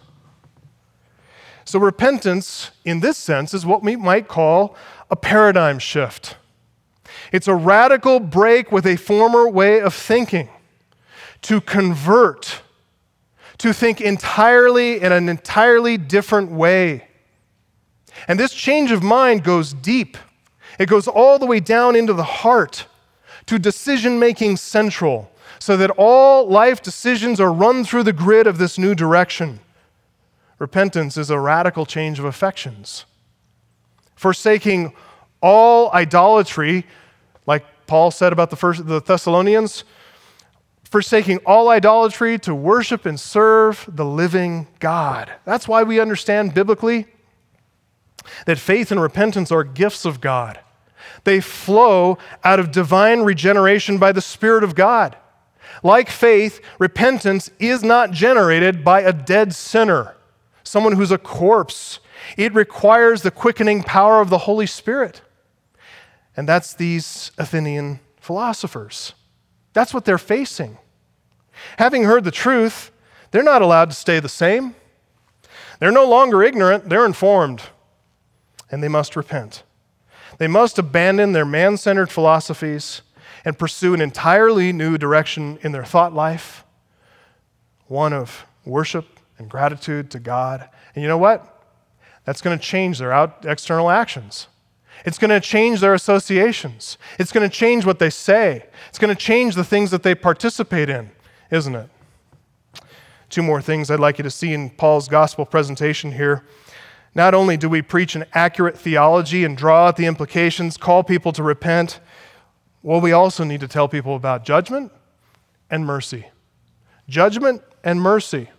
Speaker 1: So repentance, in this sense, is what we might call a paradigm shift. It's a radical break with a former way of thinking, to convert, to think entirely in an entirely different way. And this change of mind goes deep. It goes all the way down into the heart, to decision-making central, so that all life decisions are run through the grid of this new direction. Repentance is a radical change of affections. Forsaking all idolatry, like Paul said about the Thessalonians, forsaking all idolatry to worship and serve the living God. That's why we understand biblically that faith and repentance are gifts of God. They flow out of divine regeneration by the Spirit of God. Like faith, repentance is not generated by a dead sinner, someone who's a corpse. It requires the quickening power of the Holy Spirit. And that's these Athenian philosophers. That's what they're facing. Having heard the truth, they're not allowed to stay the same. They're no longer ignorant, they're informed. And they must repent. They must abandon their man-centered philosophies and pursue an entirely new direction in their thought life, one of worship and gratitude to God. And you know what? That's going to change their external actions. It's going to change their associations. It's going to change what they say. It's going to change the things that they participate in, isn't it? Two more things I'd like you to see in Paul's gospel presentation here. Not only do we preach an accurate theology and draw out the implications, call people to repent, well, we also need to tell people about judgment and mercy. Judgment and mercy.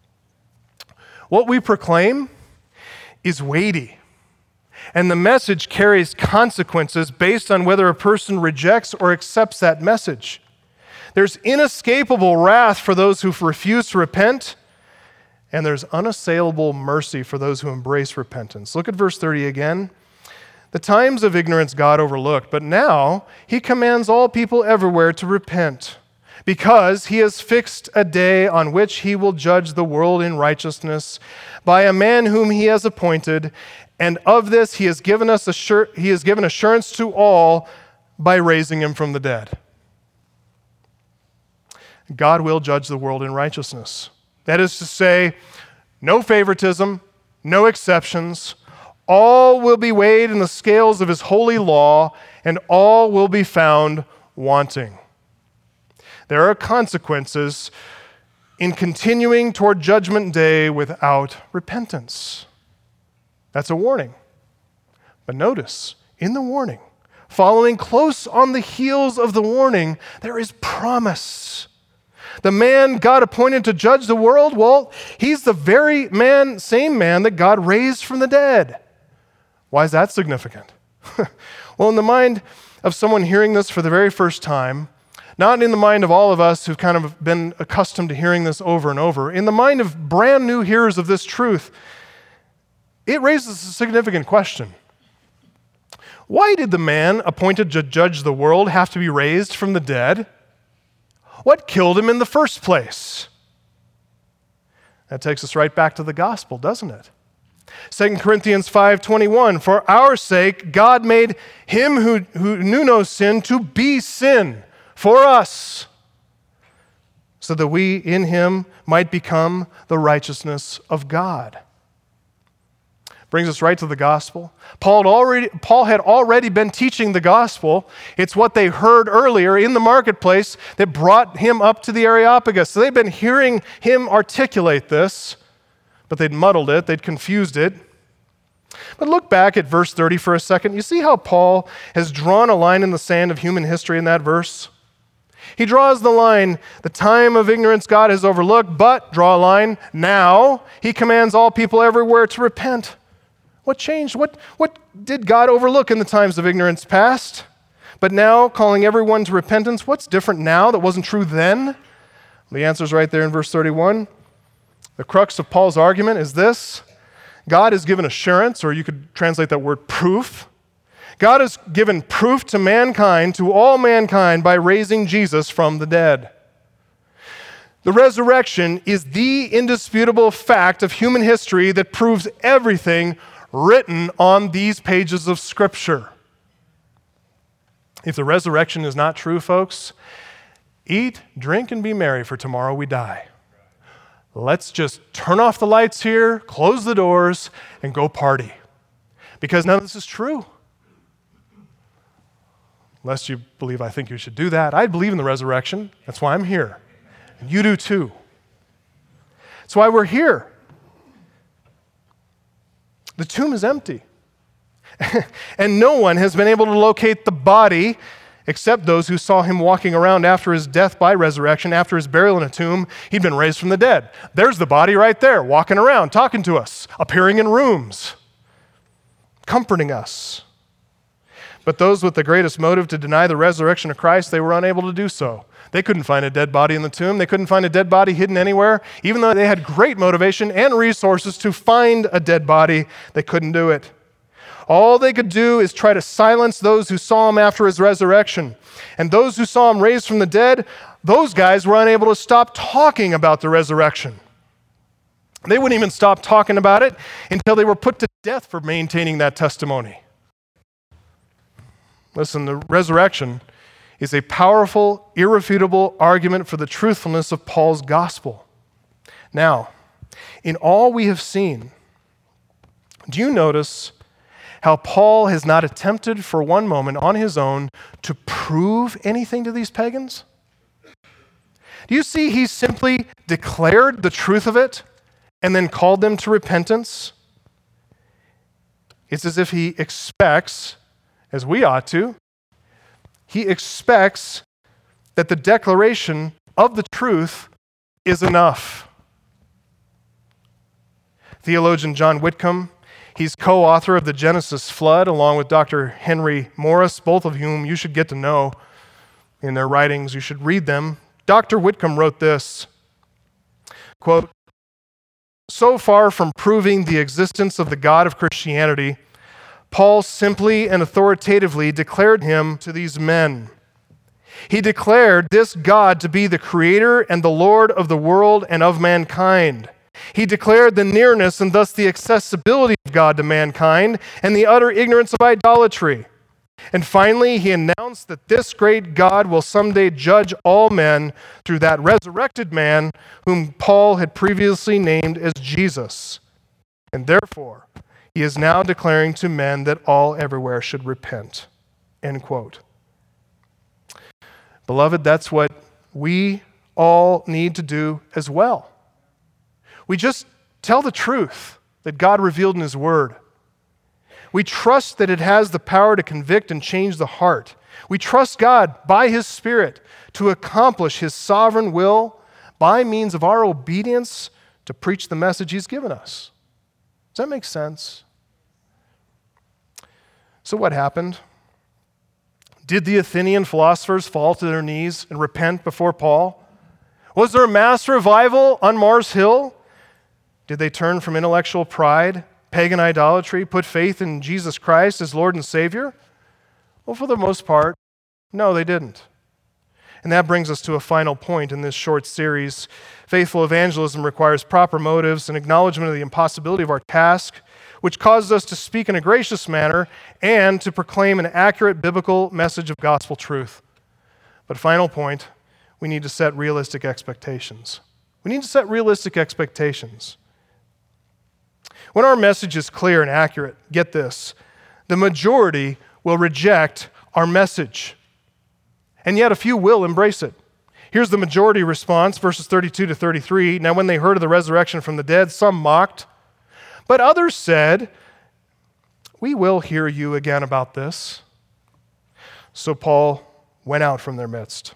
Speaker 1: What we proclaim is weighty, and the message carries consequences based on whether a person rejects or accepts that message. There's inescapable wrath for those who refuse to repent, and there's unassailable mercy for those who embrace repentance. Look at verse 30 again. The times of ignorance God overlooked, but now he commands all people everywhere to repent, because he has fixed a day on which he will judge the world in righteousness by a man whom he has appointed, and of this he has given assurance to all by raising him from the dead. God will judge the world in righteousness. That is to say, no favoritism, no exceptions. All will be weighed in the scales of his holy law, and all will be found wanting. There are consequences in continuing toward judgment day without repentance. That's a warning. But notice, in the warning, following close on the heels of the warning, there is promise. The man God appointed to judge the world, well, he's the very same man that God raised from the dead. Why is that significant? Well, in the mind of someone hearing this for the very first time, not in the mind of all of us who've kind of been accustomed to hearing this over and over, in the mind of brand new hearers of this truth, it raises a significant question. Why did the man appointed to judge the world have to be raised from the dead? What killed him in the first place? That takes us right back to the gospel, doesn't it? 2 Corinthians 5:21, for our sake God made him who knew no sin to be sin for us, so that we in him might become the righteousness of God. Brings us right to the gospel. Paul had already been teaching the gospel. It's what they heard earlier in the marketplace that brought him up to the Areopagus. So they've been hearing him articulate this, but they'd muddled it, they'd confused it. But look back at verse 30 for a second. You see how Paul has drawn a line in the sand of human history in that verse? He draws the line, the time of ignorance God has overlooked, but, draw a line, now he commands all people everywhere to repent. What changed? What did God overlook in the times of ignorance past? But now, calling everyone to repentance, what's different now that wasn't true then? The answer's right there in verse 31. The crux of Paul's argument is this: God has given assurance, or you could translate that word proof. God has given proof to mankind, to all mankind, by raising Jesus from the dead. The resurrection is the indisputable fact of human history that proves everything written on these pages of Scripture. If the resurrection is not true, folks, eat, drink, and be merry, for tomorrow we die. Let's just turn off the lights here, close the doors, and go party. Because none of this is true. Lest you believe I think you should do that. I believe in the resurrection. That's why I'm here. And you do too. That's why we're here. The tomb is empty. And no one has been able to locate the body except those who saw him walking around after his death by resurrection, after his burial in a tomb. He'd been raised from the dead. There's the body right there, walking around, talking to us, appearing in rooms, comforting us. But those with the greatest motive to deny the resurrection of Christ, they were unable to do so. They couldn't find a dead body in the tomb. They couldn't find a dead body hidden anywhere. Even though they had great motivation and resources to find a dead body, they couldn't do it. All they could do is try to silence those who saw him after his resurrection. And those who saw him raised from the dead, those guys were unable to stop talking about the resurrection. They wouldn't even stop talking about it until they were put to death for maintaining that testimony. Listen, the resurrection is a powerful, irrefutable argument for the truthfulness of Paul's gospel. Now, in all we have seen, do you notice how Paul has not attempted for one moment on his own to prove anything to these pagans? Do you see he simply declared the truth of it and then called them to repentance? It's as if he expects, as we ought to, he expects that the declaration of the truth is enough. Theologian John Whitcomb, he's co-author of the Genesis Flood, along with Dr. Henry Morris, both of whom you should get to know in their writings. You should read them. Dr. Whitcomb wrote this, quote, "So far from proving the existence of the God of Christianity, Paul simply and authoritatively declared him to these men. He declared this God to be the creator and the Lord of the world and of mankind. He declared the nearness and thus the accessibility of God to mankind and the utter ignorance of idolatry. And finally, he announced that this great God will someday judge all men through that resurrected man whom Paul had previously named as Jesus. And therefore, he is now declaring to men that all everywhere should repent." End quote. Beloved, that's what we all need to do as well. We just tell the truth that God revealed in his word. We trust that it has the power to convict and change the heart. We trust God by his Spirit to accomplish his sovereign will by means of our obedience to preach the message he's given us. Does that make sense? So what happened? Did the Athenian philosophers fall to their knees and repent before Paul? Was there a mass revival on Mars Hill? Did they turn from intellectual pride, pagan idolatry, put faith in Jesus Christ as Lord and Savior? Well, for the most part, no, they didn't. And that brings us to a final point in this short series. Faithful evangelism requires proper motives and acknowledgement of the impossibility of our task, which causes us to speak in a gracious manner and to proclaim an accurate biblical message of gospel truth. But final point, we need to set realistic expectations. We need to set realistic expectations. When our message is clear and accurate, get this, the majority will reject our message. And yet a few will embrace it. Here's the majority response, verses 32 to 33. Now when they heard of the resurrection from the dead, some mocked, but others said, "We will hear you again about this." So Paul went out from their midst.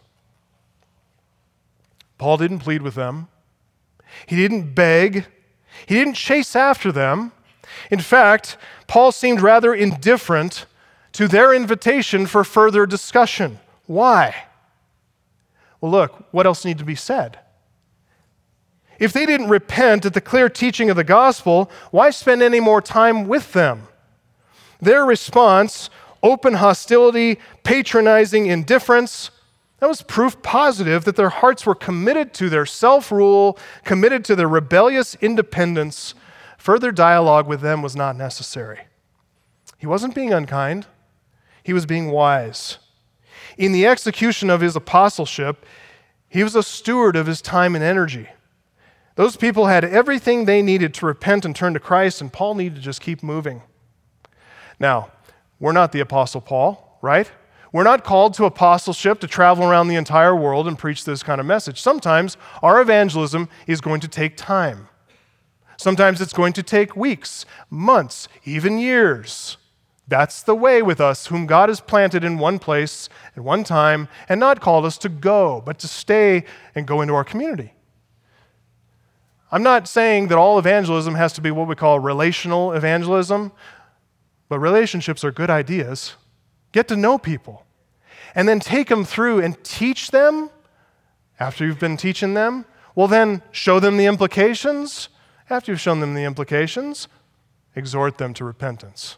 Speaker 1: Paul didn't plead with them. He didn't beg. He didn't chase after them. In fact, Paul seemed rather indifferent to their invitation for further discussion. Why? Well, look, what else needs to be said? If they didn't repent at the clear teaching of the gospel, why spend any more time with them? Their response, open hostility, patronizing indifference, that was proof positive that their hearts were committed to their self-rule, committed to their rebellious independence. Further dialogue with them was not necessary. He wasn't being unkind. He was being wise. In the execution of his apostleship, he was a steward of his time and energy. Those people had everything they needed to repent and turn to Christ, and Paul needed to just keep moving. Now, we're not the Apostle Paul, right? We're not called to apostleship to travel around the entire world and preach this kind of message. Sometimes our evangelism is going to take time. Sometimes it's going to take weeks, months, even years. That's the way with us, whom God has planted in one place at one time and not called us to go, but to stay and go into our community. I'm not saying that all evangelism has to be what we call relational evangelism, but relationships are good ideas. Get to know people and then take them through and teach them after you've been teaching them. Well, then show them the implications. After you've shown them the implications, exhort them to repentance.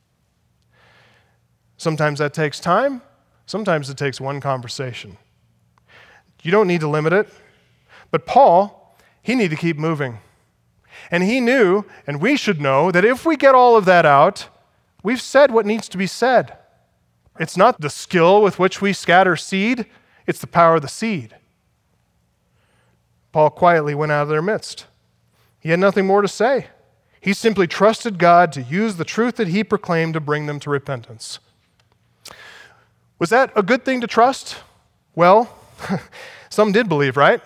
Speaker 1: Sometimes that takes time. Sometimes it takes one conversation. You don't need to limit it. But Paul, he needed to keep moving. And he knew, and we should know, that if we get all of that out, we've said what needs to be said. It's not the skill with which we scatter seed, it's the power of the seed. Paul quietly went out of their midst. He had nothing more to say. He simply trusted God to use the truth that he proclaimed to bring them to repentance. Was that a good thing to trust? Well, some did believe, right?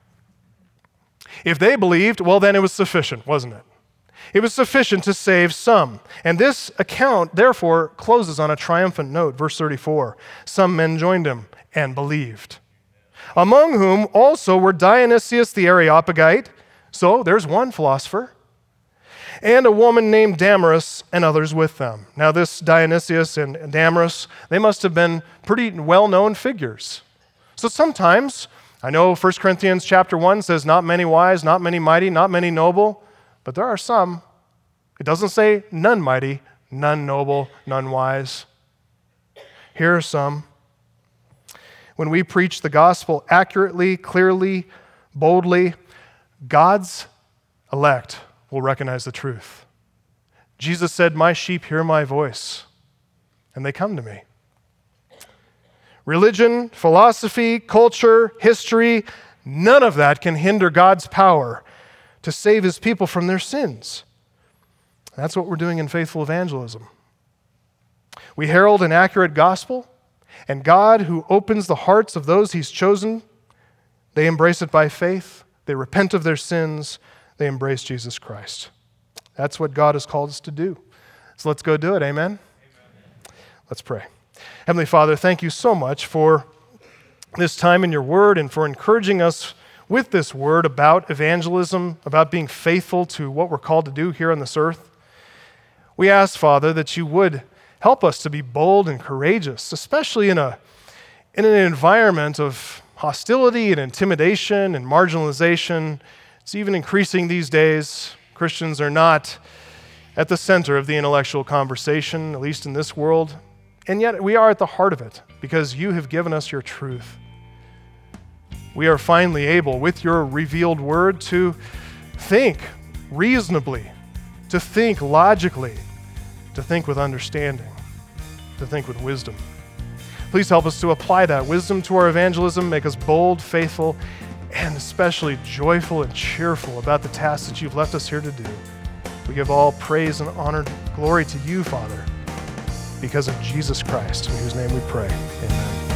Speaker 1: If they believed, well, then it was sufficient, wasn't it? It was sufficient to save some. And this account, therefore, closes on a triumphant note. Verse 34, some men joined him and believed, among whom also were Dionysius the Areopagite, so there's one philosopher, and a woman named Damaris, and others with them. Now this Dionysius and Damaris, they must have been pretty well-known figures. So sometimes, I know 1 Corinthians chapter 1 says, not many wise, not many mighty, not many noble, but there are some. It doesn't say none mighty, none noble, none wise. Here are some. When we preach the gospel accurately, clearly, boldly, God's elect will recognize the truth. Jesus said, "My sheep hear my voice, and they come to me." Religion, philosophy, culture, history, none of that can hinder God's power to save his people from their sins. That's what we're doing in faithful evangelism. We herald an accurate gospel, and God, who opens the hearts of those he's chosen, they embrace it by faith, they repent of their sins, they embrace Jesus Christ. That's what God has called us to do. So let's go do it, amen? Let's pray. Heavenly Father, thank you so much for this time in your word and for encouraging us with this word about evangelism, about being faithful to what we're called to do here on this earth. We ask, Father, that you would help us to be bold and courageous, especially in an environment of hostility and intimidation and marginalization. It's even increasing these days. Christians are not at the center of the intellectual conversation, at least in this world. And yet we are at the heart of it because you have given us your truth. We are finally able, with your revealed word, to think reasonably, to think logically, to think with understanding, to think with wisdom. Please help us to apply that wisdom to our evangelism, make us bold, faithful, and especially joyful and cheerful about the task that you've left us here to do. We give all praise and honor and glory to you, Father, because of Jesus Christ, in whose name we pray. Amen.